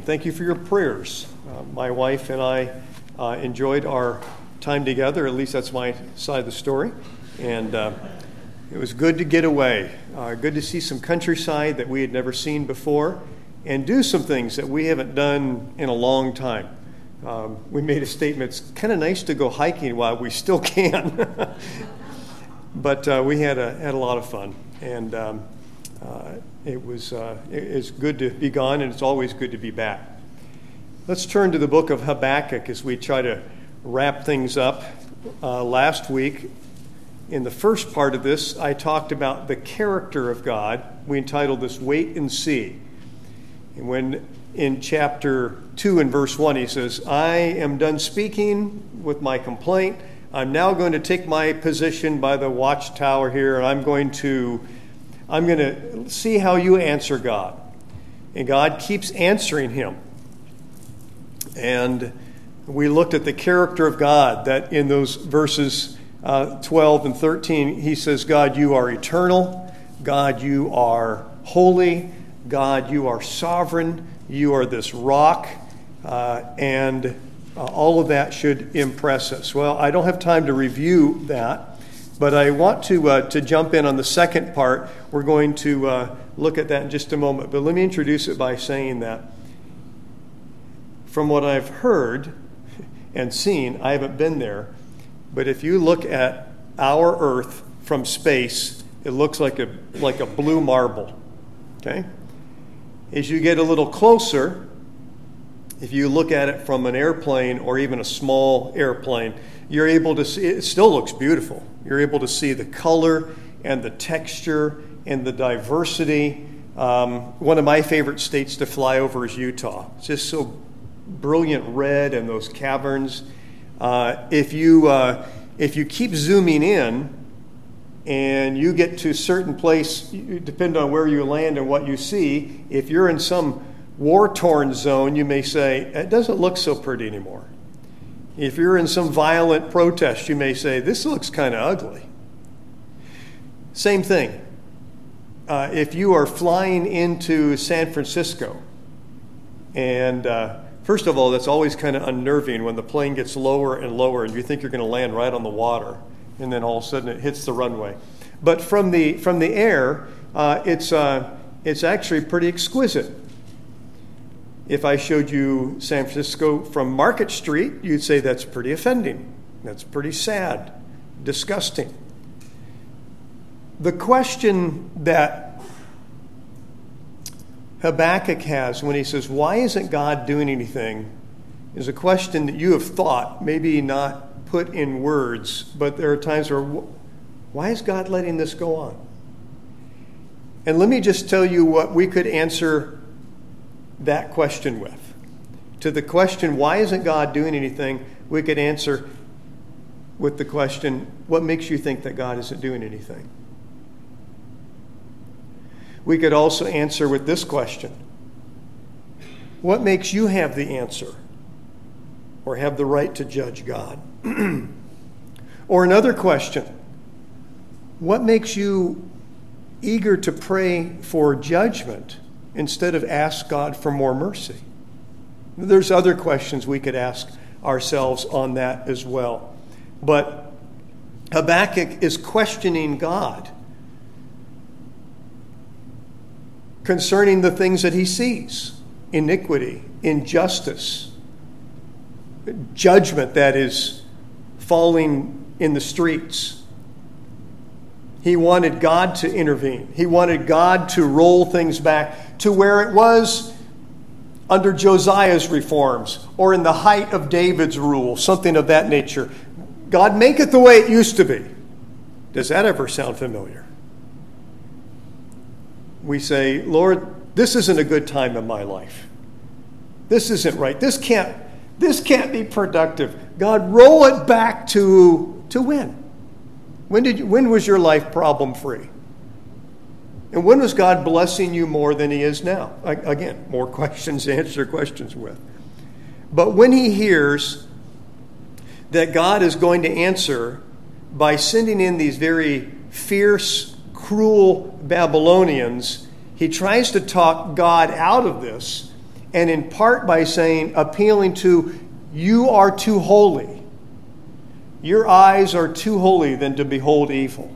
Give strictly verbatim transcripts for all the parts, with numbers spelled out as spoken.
thank you for your prayers. Uh, my wife and I uh, enjoyed our time together. At least that's my side of the story. And uh, it was good to get away. Uh, good to see some countryside that we had never seen before and do some things that we haven't done in a long time. Um, we made a statement, it's kind of nice to go hiking while we still can. But uh, we had a, had a lot of fun. And um, uh, it was uh, it, it's good to be gone, and it's always good to be back. Let's turn to the book of Habakkuk as we try to wrap things up. Uh, last week, in the first part of this, I talked about the character of God. We entitled this, Wait and See. And when in chapter two and verse one, he says, I am done speaking with my complaint. I'm now going to take my position by the watchtower here, and I'm going to, I'm going to see how you answer God. And God keeps answering him. And we looked at the character of God, that in those verses uh, twelve and thirteen, he says, God, you are eternal. God, you are holy. God, you are sovereign. You are this rock. Uh, and uh, all of that should impress us. Well, I don't have time to review that, but I want to uh, to jump in on the second part. We're going to uh, look at that in just a moment. But let me introduce it by saying that from what I've heard and seen, I haven't been there, but if you look at our Earth from space, it looks like a like a blue marble. Okay? As you get a little closer, if you look at it from an airplane or even a small airplane, you're able to see, it still looks beautiful. You're able to see the color and the texture and the diversity. Um, one of my favorite states to fly over is Utah. It's just so brilliant red and those caverns. Uh, if you uh, if you keep zooming in and you get to a certain place, depending on where you land and what you see, if you're in some war-torn zone, you may say, it doesn't look so pretty anymore. If you're in some violent protest, you may say, this looks kind of ugly. Same thing. Uh, if you are flying into San Francisco, and uh, first of all, that's always kind of unnerving when the plane gets lower and lower and you think you're going to land right on the water, and then all of a sudden it hits the runway. But from the from the air, uh, it's uh, it's actually pretty exquisite. If I showed you San Francisco from Market Street, you'd say that's pretty offending. That's pretty sad, disgusting. The question that Habakkuk has when he says, why isn't God doing anything, is a question that you have thought, maybe not put in words, but there are times where, why is God letting this go on? And let me just tell you what we could answer that question with. To the question, why isn't God doing anything, we could answer with the question, what makes you think that God isn't doing anything? We could also answer with this question. What makes you have the answer or have the right to judge God? Or another question. What makes you eager to pray for judgment instead of ask God for more mercy? There's other questions we could ask ourselves on that as well. But Habakkuk is questioning God concerning the things that he sees: iniquity, injustice, judgment that is falling in the streets. He wanted God to intervene. He wanted God to roll things back to where it was under Josiah's reforms or in the height of David's rule, something of that nature. God, make it the way it used to be. Does that ever sound familiar? We say, Lord, this isn't a good time in my life. This isn't right. This can't, this can't be productive. God, roll it back to, to when? When did you, when was your life problem free? And when was God blessing you more than he is now? Again, more questions to answer questions with. But when he hears that God is going to answer by sending in these very fierce, cruel Babylonians, he tries to talk God out of this and in part by saying, appealing to, you are too holy. Your eyes are too holy than to behold evil.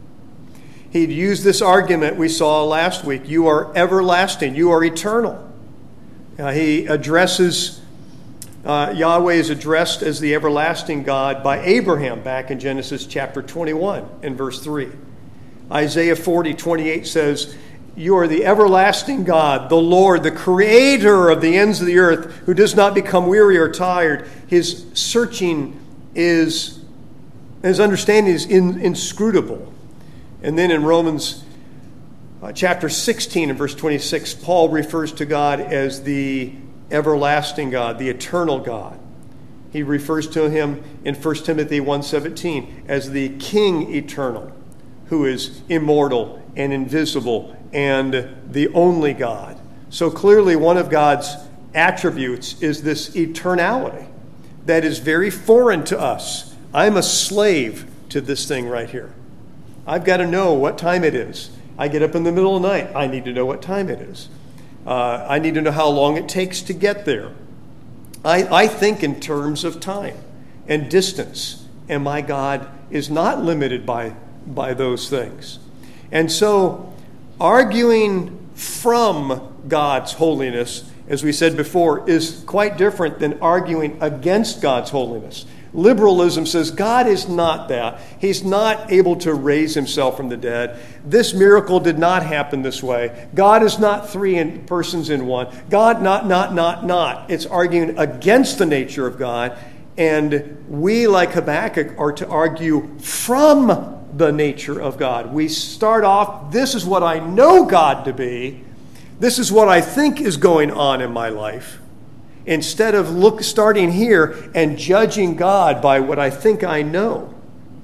He'd used this argument we saw last week. You are everlasting. You are eternal. Uh, he addresses, uh, Yahweh is addressed as the everlasting God by Abraham back in Genesis chapter twenty-one and verse three. Isaiah forty twenty-eight says, you are the everlasting God, the Lord, the creator of the ends of the earth, who does not become weary or tired. His searching is, his understanding is in, inscrutable. And then in Romans uh, chapter sixteen and verse twenty-six, Paul refers to God as the everlasting God, the eternal God. He refers to him in First Timothy one seventeen as the King eternal, who is immortal and invisible and the only God. So clearly one of God's attributes is this eternality that is very foreign to us. I'm a slave to this thing right here. I've got to know what time it is. I get up in the middle of the night. I need to know what time it is. Uh, I need to know how long it takes to get there. I, I think in terms of time and distance, and my God is not limited by, by those things. And so arguing from God's holiness, as we said before, is quite different than arguing against God's holiness. Liberalism says God is not that. He's not able to raise himself from the dead. This miracle did not happen this way. God is not three in, persons in one. God not, not, not, not. It's arguing against the nature of God. And we, like Habakkuk, are to argue from the nature of God. We start off, this is what I know God to be. This is what I think is going on in my life. Instead of look starting here and judging God by what I think I know.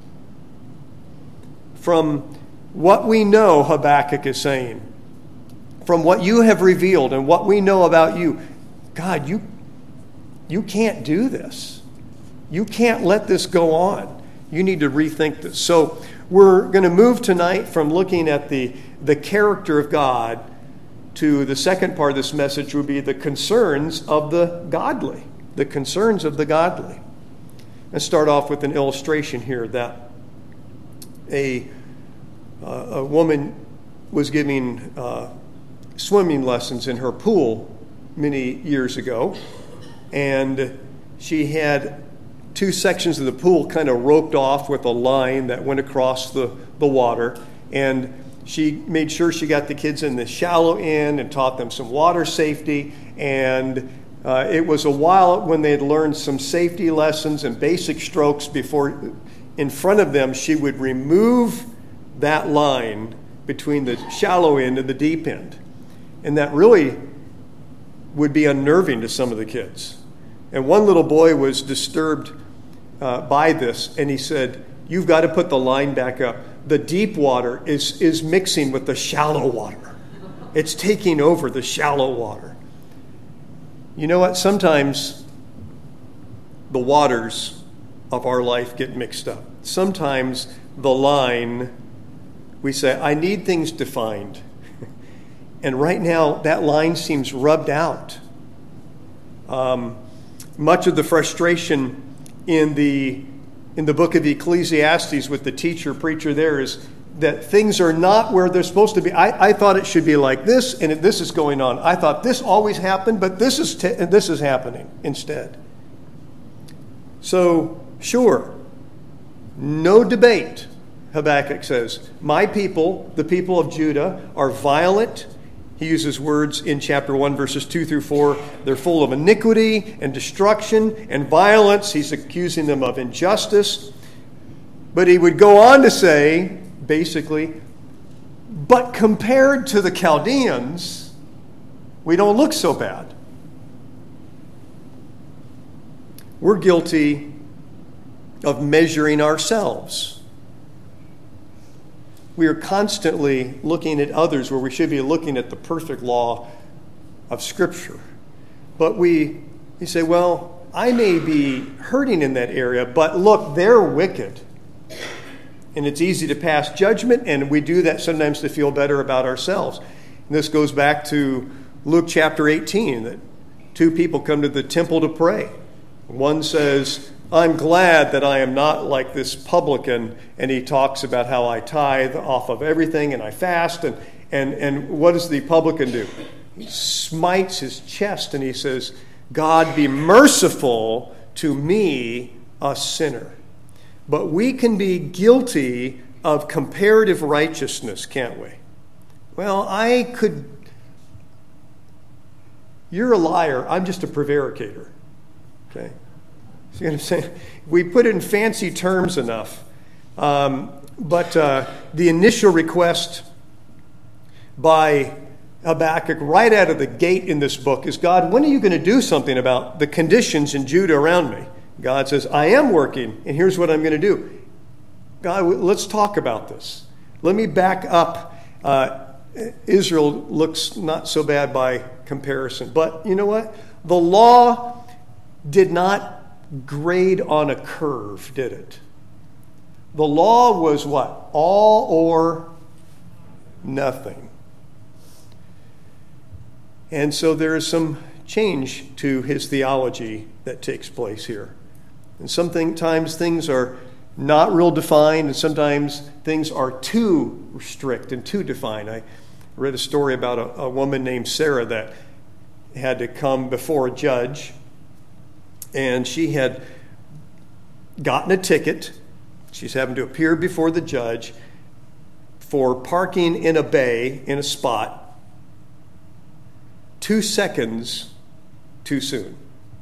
From what we know, Habakkuk is saying, from what you have revealed and what we know about you, God, you, you can't do this. You can't let this go on. You need to rethink this. So we're going to move tonight from looking at the, the character of God to the second part of this message would be the concerns of the godly. The concerns of the godly. Let's start off with an illustration here that a, uh, a woman was giving uh, swimming lessons in her pool many years ago. And she had two sections of the pool kind of roped off with a line that went across the, the water. And she made sure she got the kids in the shallow end and taught them some water safety. And uh, it was a while when they had learned some safety lessons and basic strokes before, in front of them, she would remove that line between the shallow end and the deep end. And that really would be unnerving to some of the kids. And one little boy was disturbed uh, by this, and he said, "You've got to put the line back up. The deep water is, is mixing with the shallow water. It's taking over the shallow water." You know what? Sometimes the waters of our life get mixed up. Sometimes the line, we say, I need things defined. And right now, that line seems rubbed out. Um, much of the frustration in the in the book of Ecclesiastes with the teacher, preacher there is that things are not where they're supposed to be. I, I thought it should be like this, and this is going on. I thought this always happened, but this is te- this is happening instead. So, sure, no debate, Habakkuk says. My people, the people of Judah, are violent. He uses words in chapter one, verses two through four. They're full of iniquity and destruction and violence. He's accusing them of injustice. But he would go on to say, basically, but compared to the Chaldeans, we don't look so bad. We're guilty of measuring ourselves. We are constantly looking at others where we should be looking at the perfect law of Scripture. But we, we say, well, I may be hurting in that area, but look, they're wicked. And it's easy to pass judgment, and we do that sometimes to feel better about ourselves. And this goes back to Luke chapter eighteen, that two people come to the temple to pray. One says, I'm glad that I am not like this publican, and he talks about how I tithe off of everything and I fast. And, and, and what does the publican do? He smites his chest and he says, God, be merciful to me, a sinner. But we can be guilty of comparative righteousness, can't we? Well, I could... You're a liar. I'm just a prevaricator. Okay? See what I'm saying? We put it in fancy terms enough. Um, but uh, the initial request by Habakkuk right out of the gate in this book is, God, when are you going to do something about the conditions in Judah around me? God says, I am working, and here's what I'm going to do. God, let's talk about this. Let me back up. Uh, Israel looks not so bad by comparison. But you know what? The law did not grade on a curve, did it? The law was what? All or nothing. And so there is some change to his theology that takes place here. And sometimes things are not real defined, and sometimes things are too strict and too defined. I read a story about a, a woman named Sarah that had to come before a judge, and she had gotten a ticket. She's having to appear before the judge for parking in a bay, in a spot, two seconds too soon.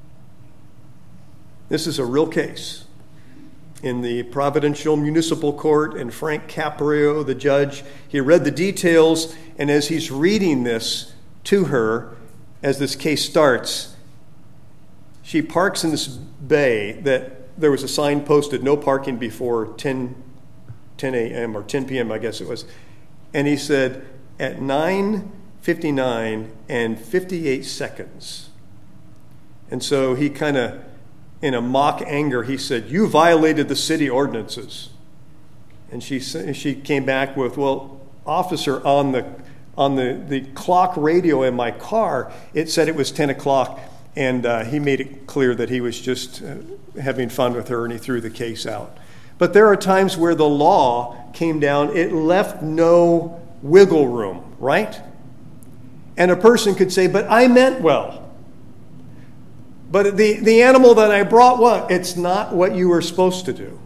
This is a real case. In the Providential Municipal Court, and Frank Caprio, the judge, he read the details, and as he's reading this to her, as this case starts, she parks in this bay that there was a sign posted, no parking before ten a.m. or ten p.m., I guess it was. And he said, at nine fifty-nine and fifty-eight seconds. And so he kind of, in a mock anger, he said, you violated the city ordinances. And she she came back with, well, officer, on the on the, the clock radio in my car, it said it was ten o'clock. And uh, he made it clear that he was just uh, having fun with her, and he threw the case out. But there are times where the law came down, it left no wiggle room, right? And a person could say, but I meant well. But the, the animal that I brought, what? It's not what you were supposed to do.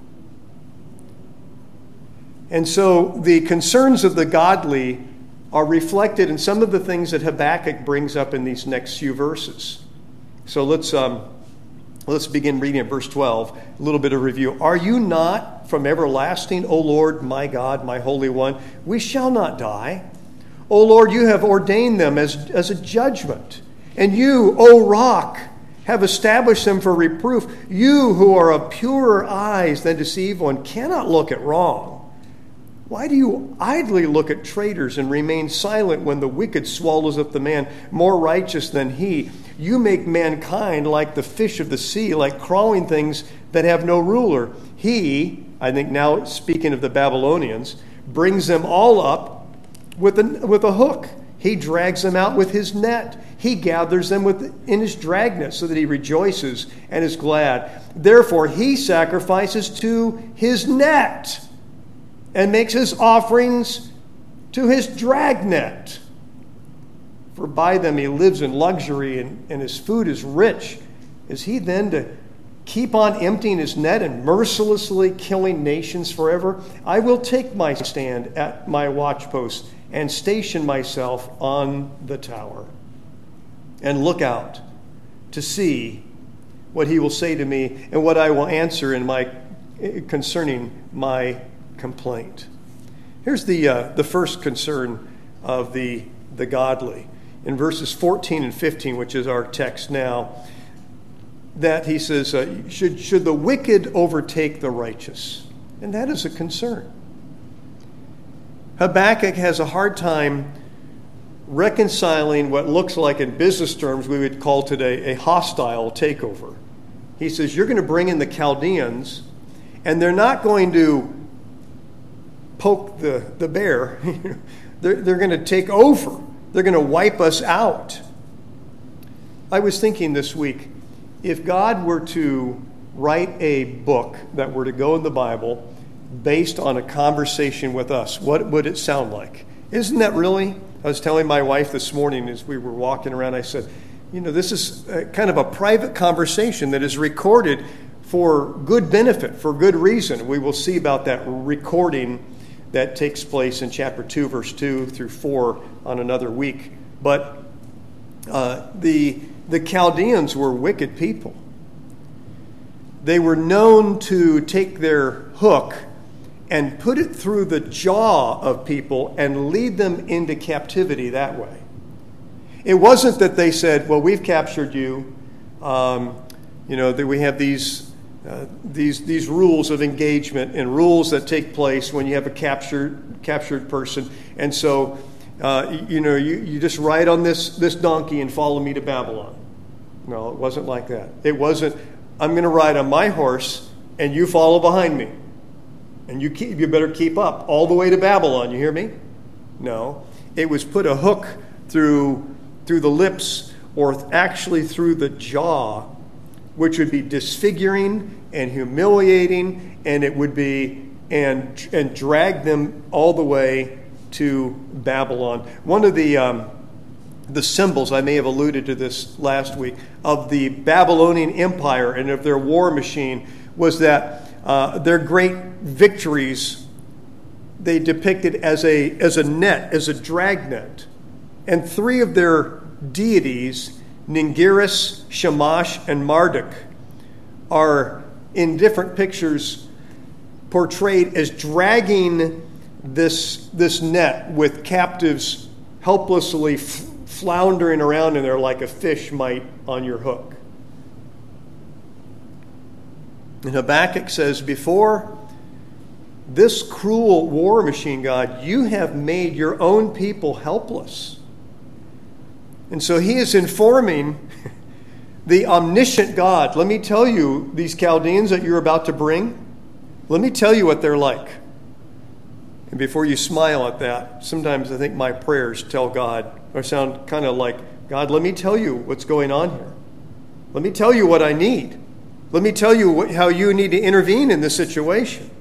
And so the concerns of the godly are reflected in some of the things that Habakkuk brings up in these next few verses. So let's um, let's begin reading at verse twelve. A little bit of review. Are you not from everlasting, O Lord, my God, my Holy One? We shall not die. O Lord, you have ordained them as, as a judgment. And you, O rock, have established them for reproof. You who are of purer eyes than deceive one cannot look at wrong. Why do you idly look at traitors and remain silent when the wicked swallows up the man more righteous than he? You make mankind like the fish of the sea, like crawling things that have no ruler. He, I think now speaking of the Babylonians, brings them all up with a, with a hook. He drags them out with his net. He gathers them with, in his dragnet so that he rejoices and is glad. Therefore, he sacrifices to his net and makes his offerings to his dragnet. For by them he lives in luxury, and, and his food is rich. Is he then to keep on emptying his net and mercilessly killing nations forever? I will take my stand at my watchpost and station myself on the tower and look out to see what he will say to me and what I will answer in my concerning my complaint. Here's the uh, the first concern of the the godly in verses fourteen and fifteen, which is our text now. That he says, uh, should should the wicked overtake the righteous? And that is a concern. Habakkuk has a hard time reconciling what looks like, in business terms, we would call today a hostile takeover. He says, you're going to bring in the Chaldeans, and they're not going to poke the, the bear. they're, they're going to take over. They're going to wipe us out. I was thinking this week, if God were to write a book that were to go in the Bible based on a conversation with us, what would it sound like? Isn't that really? I was telling my wife this morning as we were walking around, I said, you know, this is a, kind of a private conversation that is recorded for good benefit, for good reason. We will see about that recording that takes place in chapter two, verse two through four on another week. But uh, the, the Chaldeans were wicked people. They were known to take their hook and put it through the jaw of people and lead them into captivity that way. It wasn't that they said, well, we've captured you, um, you know, that we have these, uh, these, these rules of engagement and rules that take place when you have a captured, captured person. And so, uh, you know, you, you just ride on this, this donkey and follow me to Babylon. No, it wasn't like that. It wasn't, I'm going to ride on my horse and you follow behind me. And you keep, you better keep up all the way to Babylon. You hear me? No. It was put a hook through, through the lips or actually through the jaw, which would be disfiguring and humiliating, and it would be and and drag them all the way to Babylon. One of the um, the symbols, I may have alluded to this last week, of the Babylonian Empire and of their war machine was that Uh, their great victories they depicted as a as a net, as a dragnet. And three of their deities, Ningiris, Shamash, and Marduk, are in different pictures portrayed as dragging this, this net with captives helplessly f- floundering around in there like a fish might on your hook. And Habakkuk says, before this cruel war machine, God, you have made your own people helpless. And so he is informing the omniscient God, let me tell you, these Chaldeans that you're about to bring, let me tell you what they're like. And before you smile at that, sometimes I think my prayers tell God, or sound kind of like, God, let me tell you what's going on here. Let me tell you what I need. Let me tell you what, how you need to intervene in this situation.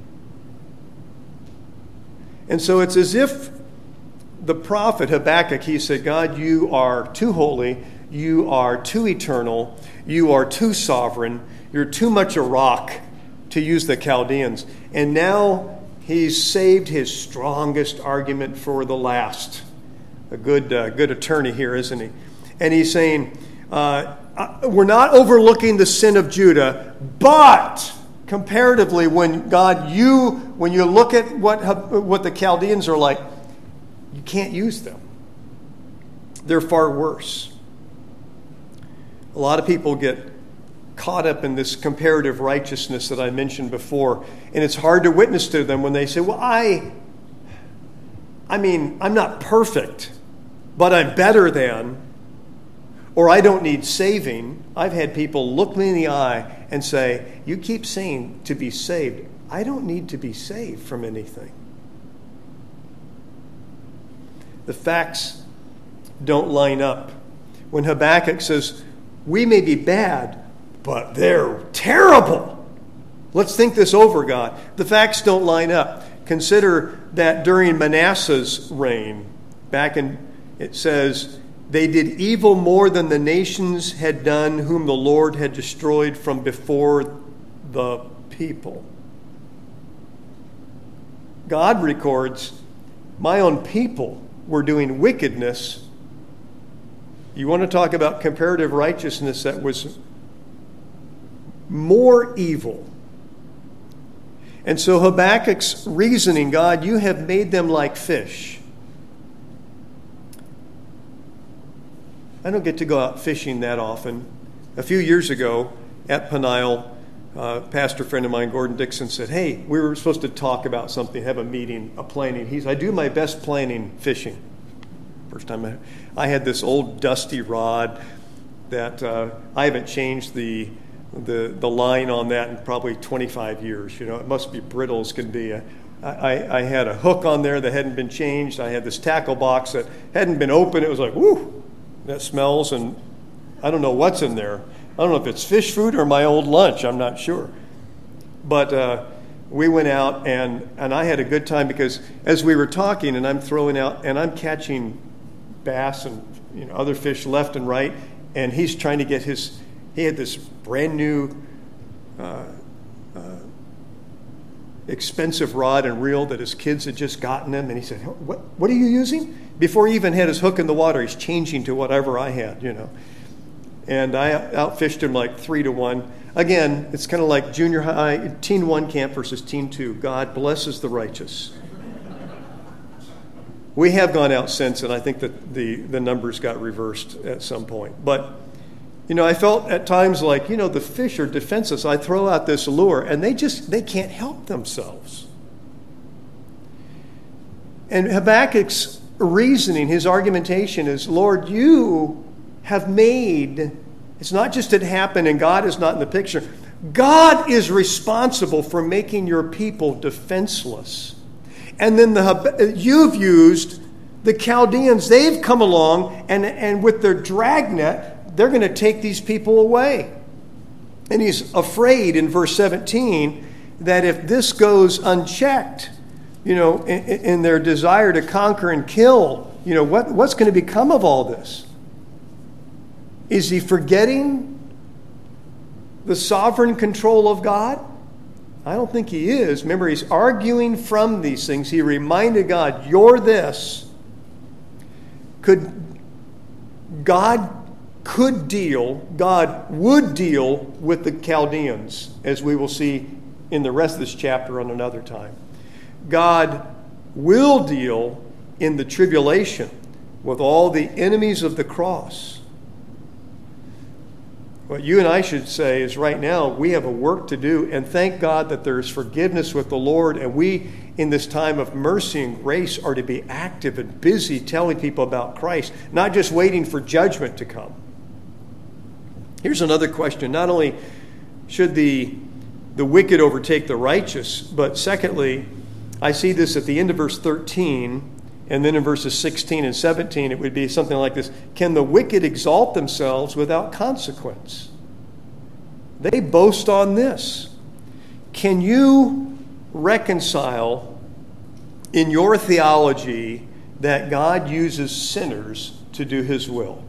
And so it's as if the prophet Habakkuk, he said, God, you are too holy, you are too eternal, you are too sovereign, you're too much a rock, to use the Chaldeans. And now he's saved his strongest argument for the last. A good, uh, good attorney here, isn't he? And he's saying, uh, we're not overlooking the sin of Judah, but comparatively, when God, you, when you look at what, what the Chaldeans are like, you can't use them. They're far worse. A lot of people get caught up in this comparative righteousness that I mentioned before, and it's hard to witness to them when they say, well, I, I mean, I'm not perfect, but I'm better than, or I don't need saving. I've had people look me in the eye and say, you keep saying to be saved. I don't need to be saved from anything. The facts don't line up. When Habakkuk says, we may be bad, but they're terrible. Let's think this over, God. The facts don't line up. Consider that during Manasseh's reign, back in, it says, they did evil more than the nations had done, whom the Lord had destroyed from before the people. God records, my own people were doing wickedness. You want to talk about comparative righteousness that was more evil. And so Habakkuk's reasoning, God, you have made them like fish. I don't get to go out fishing that often. A few years ago at Peniel, uh, pastor friend of mine, Gordon Dixon, said, hey, we were supposed to talk about something, have a meeting, a planning. He's, I do my best planning fishing. First time I, I had this old dusty rod that uh, I haven't changed the, the the line on that in probably twenty-five years. You know, it must be brittle as can be. I, I, I had a hook on there that hadn't been changed. I had this tackle box that hadn't been opened. It was like, whoo, that smells. And I don't know what's in there. I don't know if it's fish food or my old lunch. I'm not sure. But uh, we went out, and, and I had a good time because as we were talking, and I'm throwing out, and I'm catching bass and you know other fish left and right, and he's trying to get his, he had this brand new uh, uh, expensive rod and reel that his kids had just gotten him, and he said, what, what are you using? Before he even had his hook in the water, he's changing to whatever I had, you know. And I outfished him like three to one. Again, it's kind of like junior high, teen one camp versus teen two. God blesses the righteous. We have gone out since, and I think that the, the numbers got reversed at some point. But, you know, I felt at times like, you know, the fish are defenseless. I throw out this lure, and they just, they can't help themselves. And Habakkuk's reasoning, his argumentation is, Lord, you have made, it's not just it happened and God is not in the picture. God is responsible for making your people defenseless. And then the you've used the Chaldeans, they've come along, and, and with their dragnet, they're going to take these people away. And he's afraid in verse seventeen that if this goes unchecked, you know, in, in their desire to conquer and kill, you know, what, what's going to become of all this? Is he forgetting the sovereign control of God? I don't think he is. Remember, he's arguing from these things. He reminded God, you're this. Could God could deal, God would deal with the Chaldeans, as we will see in the rest of this chapter on another time. God will deal in the tribulation with all the enemies of the cross. What you and I should say is right now we have a work to do, and thank God that there is forgiveness with the Lord, and we in this time of mercy and grace are to be active and busy telling people about Christ, not just waiting for judgment to come. Here's another question. Not only should the, the wicked overtake the righteous, but secondly, I see this at the end of verse thirteen, and then in verses sixteen and seventeen, it would be something like this. Can the wicked exalt themselves without consequence? They boast on this. Can you reconcile in your theology that God uses sinners to do his will?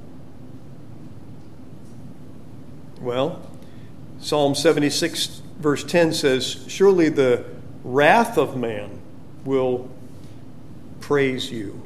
Well, Psalm seventy-six verse ten says, surely the wrath of man will praise you.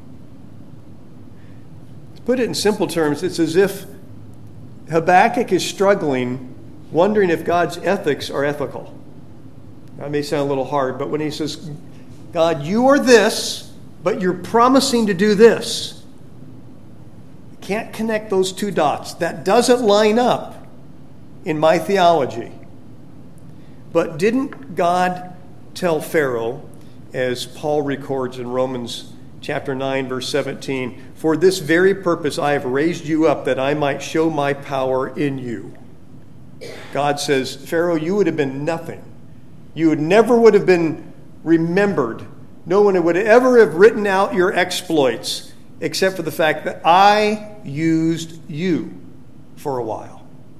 To put it in simple terms, it's as if Habakkuk is struggling, wondering if God's ethics are ethical. That may sound a little hard, but when he says, God, you are this, but you're promising to do this. You can't connect those two dots. That doesn't line up in my theology. But didn't God tell Pharaoh, as Paul records in Romans chapter nine, verse seventeen, for this very purpose I have raised you up, that I might show my power in you. God says, Pharaoh, you would have been nothing. You would never would have been remembered. No one would ever have written out your exploits, except for the fact that I used you for a while.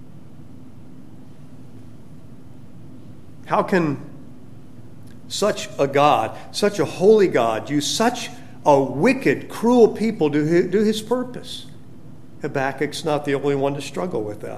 How can such a God, such a holy God, use such a wicked, cruel people to do his purpose? Habakkuk's not the only one to struggle with that.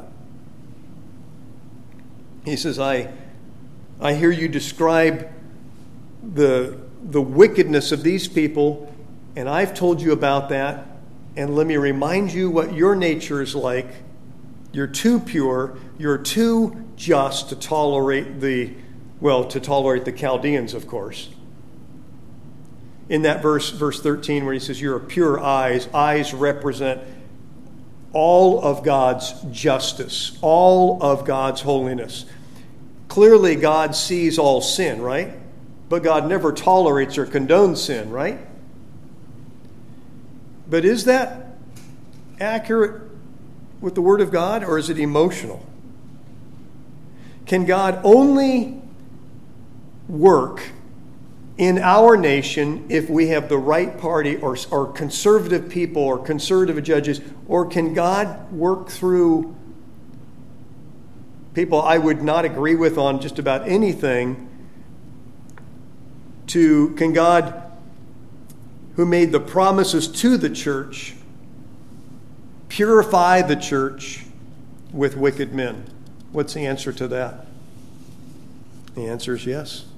He says, I, I hear you describe the, the wickedness of these people, and I've told you about that, and let me remind you what your nature is like. You're too pure, you're too just to tolerate the, well, to tolerate the Chaldeans, of course. In that verse, verse thirteen, where he says, you're pure eyes, eyes represent all of God's justice, all of God's holiness. Clearly, God sees all sin, right? But God never tolerates or condones sin, right? But is that accurate with the Word of God, or is it emotional? Can God only work in our nation if we have the right party or, or conservative people or conservative judges, or can God work through people I would not agree with on just about anything, to can God, who made the promises to the church, purify the church with wicked men? What's the answer to that? The answer is yes.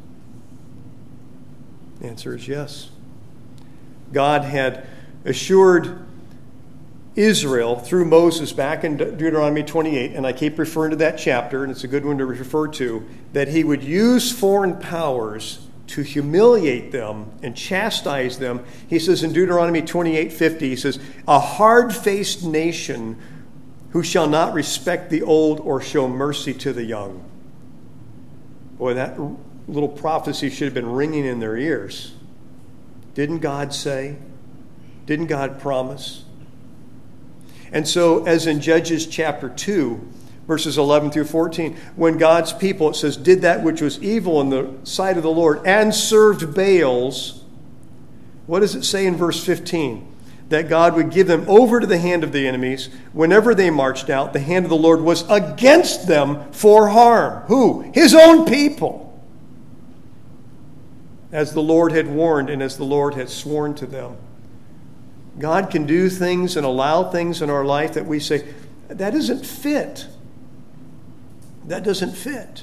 The answer is yes. God had assured Israel through Moses back in Deuteronomy twenty-eight, and I keep referring to that chapter, and it's a good one to refer to, that he would use foreign powers to humiliate them and chastise them. He says in Deuteronomy twenty-eight fifty, he says, a hard-faced nation who shall not respect the old or show mercy to the young. Boy, that little prophecy should have been ringing in their ears. Didn't God say? Didn't God promise? And so, as in Judges chapter two, verses eleven through fourteen, when God's people, it says, did that which was evil in the sight of the Lord and served Baals, what does it say in verse fifteen? That God would give them over to the hand of the enemies. Whenever they marched out, the hand of the Lord was against them for harm. Who? His own people. As the Lord had warned and as the Lord had sworn to them. God can do things and allow things in our life that we say, that isn't fit. That doesn't fit.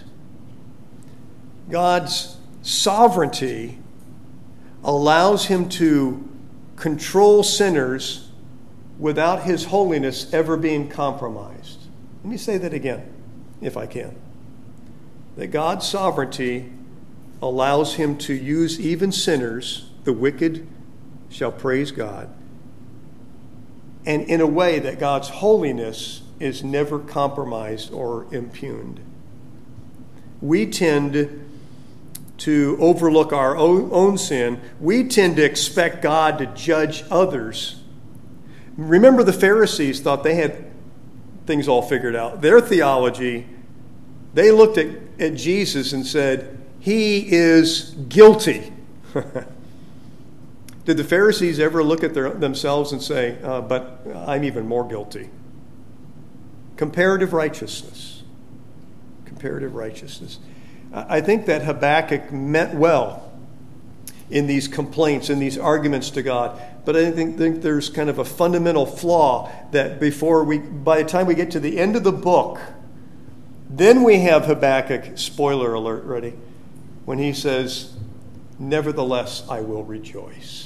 God's sovereignty allows him to control sinners without his holiness ever being compromised. Let me say that again, if I can. That God's sovereignty allows him to use even sinners, the wicked shall praise God, and in a way that God's holiness is never compromised or impugned. We tend to overlook our own, own sin. We tend to expect God to judge others. Remember, the Pharisees thought they had things all figured out. Their theology, they looked at, at Jesus and said, he is guilty. Did the Pharisees ever look at their, themselves and say, uh, but I'm even more guilty? Comparative righteousness. Comparative righteousness. I think that Habakkuk meant well in these complaints, in these arguments to God. But I think, think there's kind of a fundamental flaw that before we, by the time we get to the end of the book, then we have Habakkuk, spoiler alert, ready, when he says, nevertheless, I will rejoice.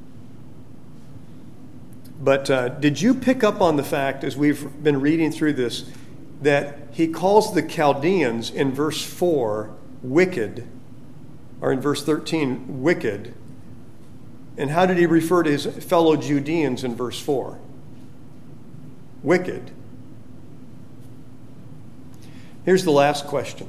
But uh, did you pick up on the fact, as we've been reading through this, that he calls the Chaldeans in verse four wicked, or in verse thirteen, wicked? And how did he refer to his fellow Judeans in verse four? Wicked. Here's the last question.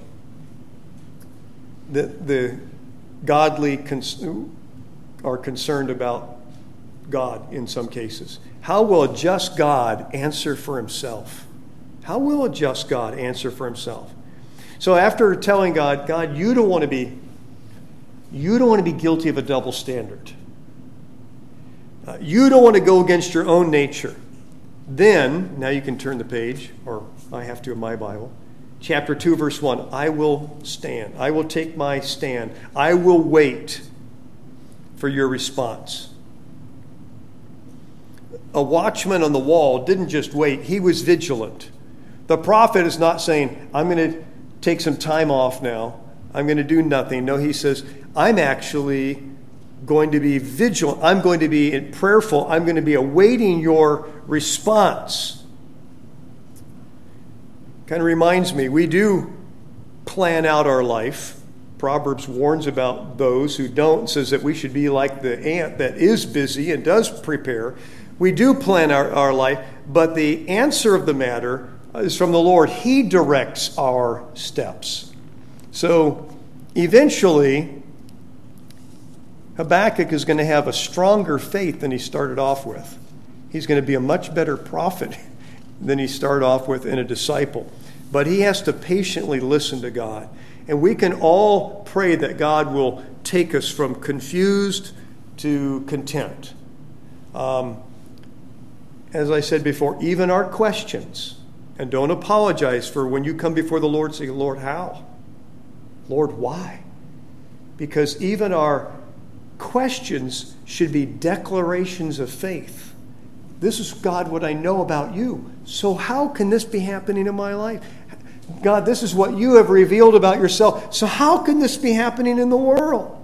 The, the godly cons- are concerned about God in some cases. How will a just God answer for himself? How will a just God answer for himself? So after telling God, God, you don't want to be, you don't want to be guilty of a double standard. Uh, you don't want to go against your own nature. Then, now you can turn the page, or I have to in my Bible. Chapter two, verse one, I will stand. I will take my stand. I will wait for your response. A watchman on the wall didn't just wait. He was vigilant. The prophet is not saying, I'm going to take some time off now. I'm going to do nothing. No, he says, I'm actually going to be vigilant. I'm going to be prayerful. I'm going to be awaiting your response. Kind of reminds me, we do plan out our life. Proverbs warns about those who don't, says that we should be like the ant that is busy and does prepare. We do plan our, our life, but the answer of the matter is from the Lord. He directs our steps. So eventually, Habakkuk is going to have a stronger faith than he started off with. He's going to be a much better prophet than he started off with and a disciple. But he has to patiently listen to God. And we can all pray that God will take us from confused to content. Um, as I said before, even our questions, And don't apologize for when you come before the Lord, say, Lord, how? Lord, why? Because even our questions should be declarations of faith. This is, God, what I know about you. So how can this be happening in my life? God, this is what you have revealed about yourself. So how can this be happening in the world?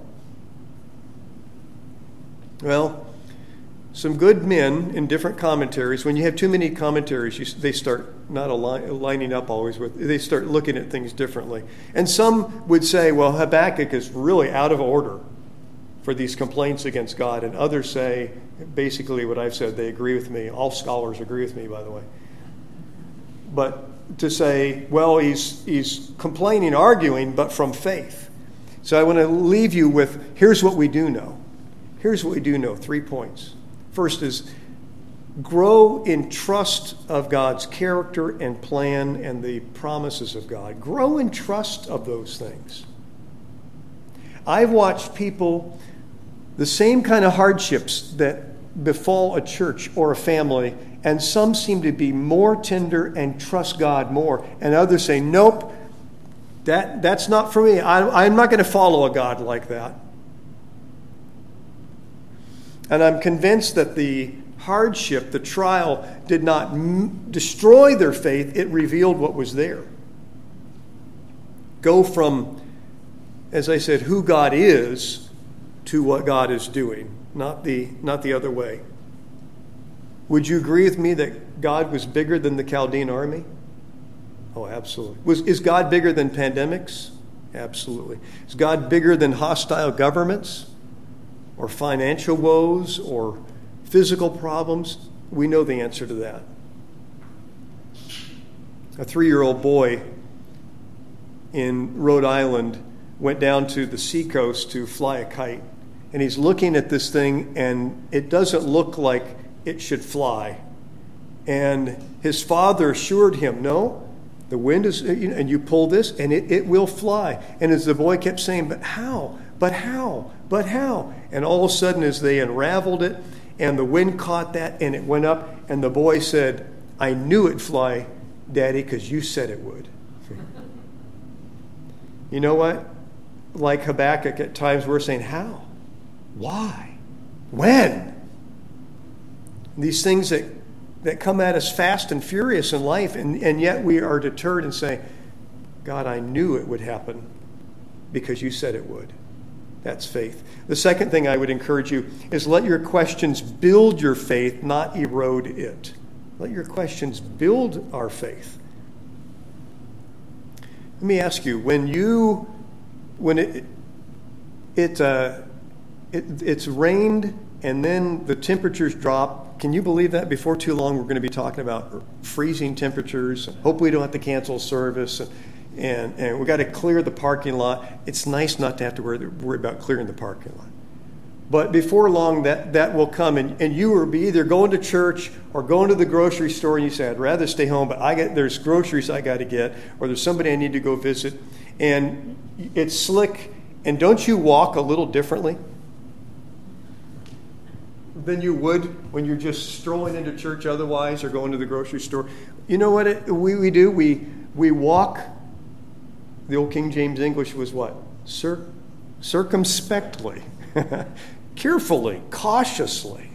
Well, some good men in different commentaries, when you have too many commentaries, you, they start not align, lining up always with, they start looking at things differently. And some would say, well, Habakkuk is really out of order for these complaints against God. And others say, basically what I've said, they agree with me. All scholars agree with me, by the way. But to say, well, he's, he's complaining, arguing, but from faith. So I want to leave you with, here's what we do know. Here's what we do know, three points. First is, grow in trust of God's character and plan and the promises of God. Grow in trust of those things. I've watched people, the same kind of hardships that befall a church or a family, and some seem to be more tender and trust God more, and others say, nope, that, that's not for me. I, I'm not going to follow a God like that. And I'm convinced that the hardship, the trial, did not m- destroy their faith. It revealed what was there. Go from, as I said, who God is to what God is doing, not the, not the other way. Would you agree with me that God was bigger than the Chaldean army? Oh, absolutely. Was, is God bigger than pandemics? Absolutely. Is God bigger than hostile governments? Or financial woes, or physical problems? We know the answer to that. A three-year-old boy in Rhode Island went down to the seacoast to fly a kite. And he's looking at this thing, and it doesn't look like it should fly. And his father assured him, no, the wind is, and you pull this, and it, it will fly. And as the boy kept saying, but how? But how? But how? And all of a sudden, as they unraveled it, and the wind caught that, and it went up, and the boy said, I knew it'd fly, Daddy, because you said it would. You know what? Like Habakkuk, at times we're saying, how? Why? When? These things that, that come at us fast and furious in life, and, and yet we are deterred and say, God, I knew it would happen because you said it would. That's faith. The second thing I would encourage you is let your questions build your faith, not erode it. Let your questions build our faith. Let me ask you, when you, when it, it, uh, it it's rained and then the temperatures drop, can you believe that? Before too long, we're going to be talking about freezing temperatures. Hopefully we don't have to cancel service. And, And, and we've got to clear the parking lot. It's nice not to have to worry, worry about clearing the parking lot. But before long, that, that will come, and, and you will be either going to church or going to the grocery store, and you say, I'd rather stay home, but I get there's groceries I got to get, or there's somebody I need to go visit, and it's slick. And don't you walk a little differently than you would when you're just strolling into church otherwise, or going to the grocery store? You know what it, we, we do? We, we walk. The old King James English was what? Cir- circumspectly, carefully, cautiously.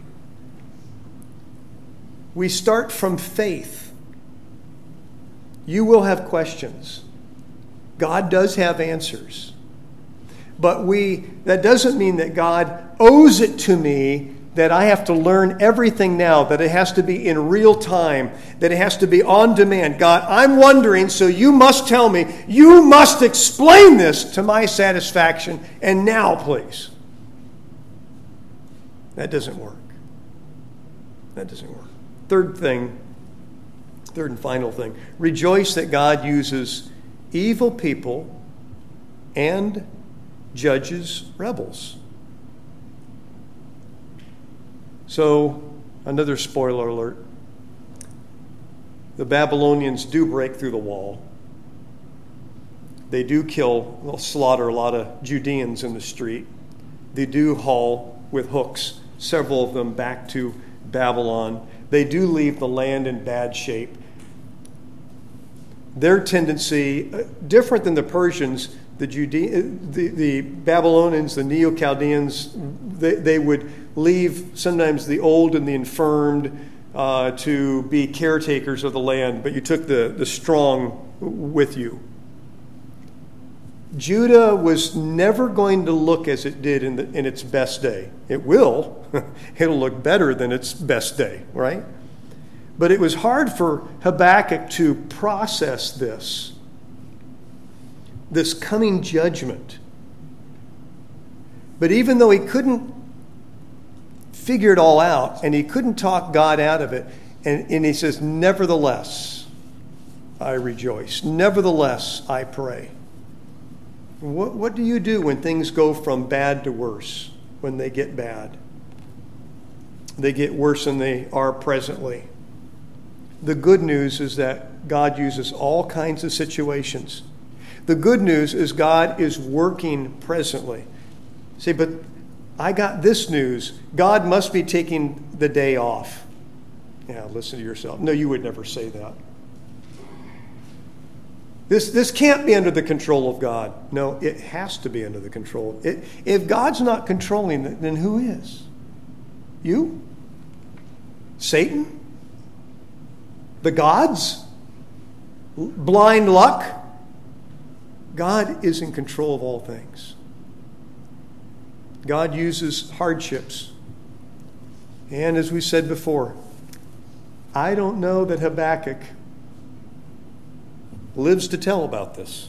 We start from faith. You will have questions. God does have answers. But we that doesn't mean that God owes it to me, that I have to learn everything now, that it has to be in real time, that it has to be on demand. God, I'm wondering, so you must tell me, you must explain this to my satisfaction, and now, please. That doesn't work. That doesn't work. Third thing, third and final thing, rejoice that God uses evil people and judges rebels. So, another spoiler alert. The Babylonians do break through the wall. They do kill, they'll slaughter a lot of Judeans in the street. They do haul with hooks several of them back to Babylon. They do leave the land in bad shape. their tendency, uh, different than the Persians, the, Jude- the, the Babylonians, the Neo-Chaldeans, they, they would leave sometimes the old and the infirmed uh, to be caretakers of the land, but you took the, the strong with you. Judah was never going to look as it did in, the, in its best day. It will. It'll look better than its best day, right? But it was hard for Habakkuk to process this, this coming judgment. But even though he couldn't figure it all out, and he couldn't talk God out of it, and, and he says, nevertheless, I rejoice. Nevertheless, I pray. What, what do you do when things go from bad to worse, when they get bad? They get worse than they are presently. The good news is that God uses all kinds of situations. The good news is God is working presently. Say, but I got this news. God must be taking the day off. Yeah, listen to yourself. No, you would never say that. This, this can't be under the control of God. No, it has to be under the control. It, if God's not controlling it, then who is? You? Satan? The gods? Blind luck? God is in control of all things. God uses hardships. And as we said before, I don't know that Habakkuk lives to tell about this.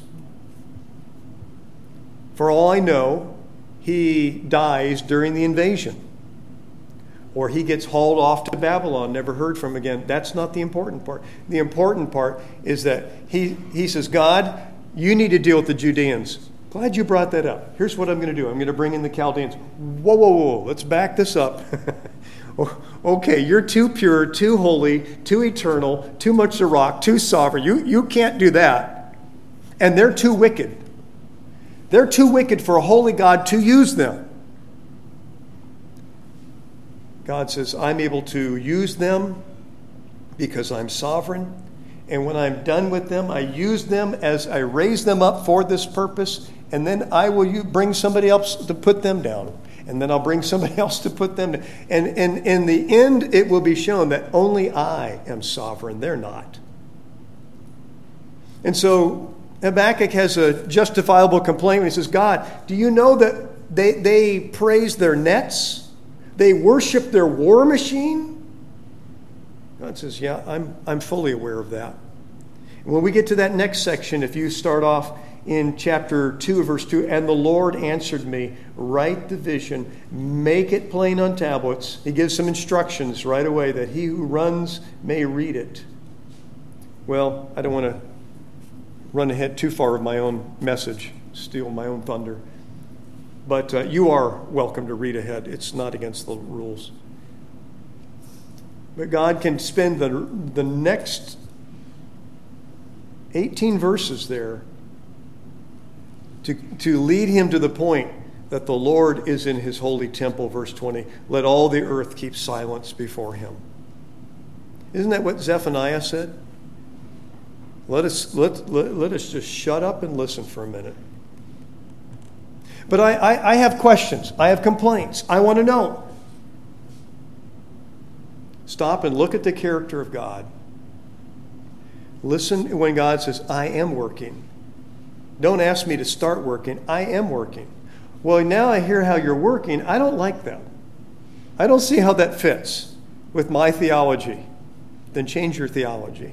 For all I know, he dies during the invasion. Or he gets hauled off to Babylon, never heard from again. That's not the important part. The important part is that he, he says, God, you need to deal with the Judeans. Glad you brought that up. Here's what I'm going to do. I'm going to bring in the Chaldeans. Whoa, whoa, whoa. Let's back this up. Okay, you're too pure, too holy, too eternal, too much a rock, too sovereign. You, you can't do that. And they're too wicked. They're too wicked for a holy God to use them. God says, I'm able to use them because I'm sovereign. And when I'm done with them, I use them as I raise them up for this purpose. And then I will bring somebody else to put them down. And then I'll bring somebody else to put them down. And, and in the end, it will be shown that only I am sovereign. They're not. And so Habakkuk has a justifiable complaint when he says, God, do you know that they, they praise their nets? They worship their war machine? God says, yeah, I'm, I'm fully aware of that. And when we get to that next section, if you start off in chapter two, verse two, and the Lord answered me, write the vision, make it plain on tablets. He gives some instructions right away that he who runs may read it. Well, I don't want to run ahead too far of my own message, steal my own thunder. But uh, you are welcome to read ahead. It's not against the rules. But God can spend the, the next eighteen verses there to, to lead him to the point that the Lord is in his holy temple, verse twenty. Let all the earth keep silence before him. Isn't that what Zephaniah said? Let us, let, let, let us just shut up and listen for a minute. But I, I, I have questions. I have complaints. I want to know. Stop and look at the character of God. Listen when God says, I am working. Don't ask me to start working. I am working. Well, now I hear how you're working. I don't like that. I don't see how that fits with my theology. Then change your theology.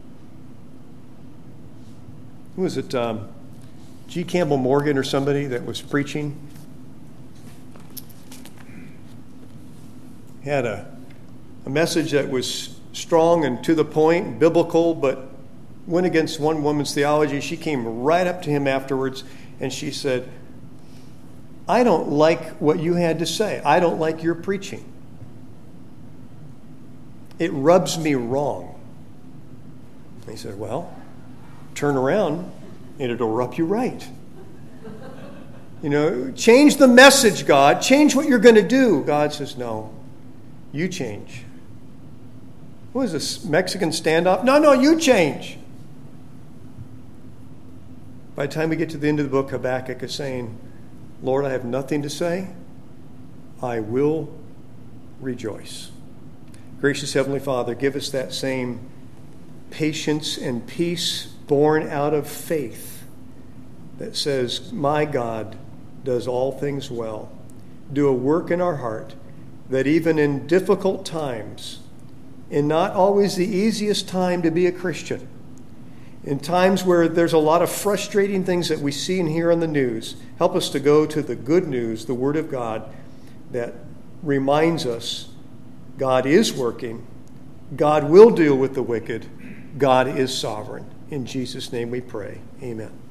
Who was it? Um, G. Campbell Morgan or somebody that was preaching? He had a, a message that was strong and to the point, biblical, but went against one woman's theology. She came right up to him afterwards and she said, I don't like what you had to say. I don't like your preaching. It rubs me wrong. And he said, well, turn around and it'll rub you right. You know, change the message, God. Change what you're going to do. God says, no, you change. What is this, Mexican standoff? No, no, you change. By the time we get to the end of the book, Habakkuk is saying, Lord, I have nothing to say. I will rejoice. Gracious Heavenly Father, give us that same patience and peace born out of faith that says, my God does all things well. Do a work in our heart that even in difficult times, in not always the easiest time to be a Christian, in times where there's a lot of frustrating things that we see and hear on the news, help us to go to the good news, the Word of God, that reminds us God is working, God will deal with the wicked, God is sovereign. In Jesus' name we pray. Amen.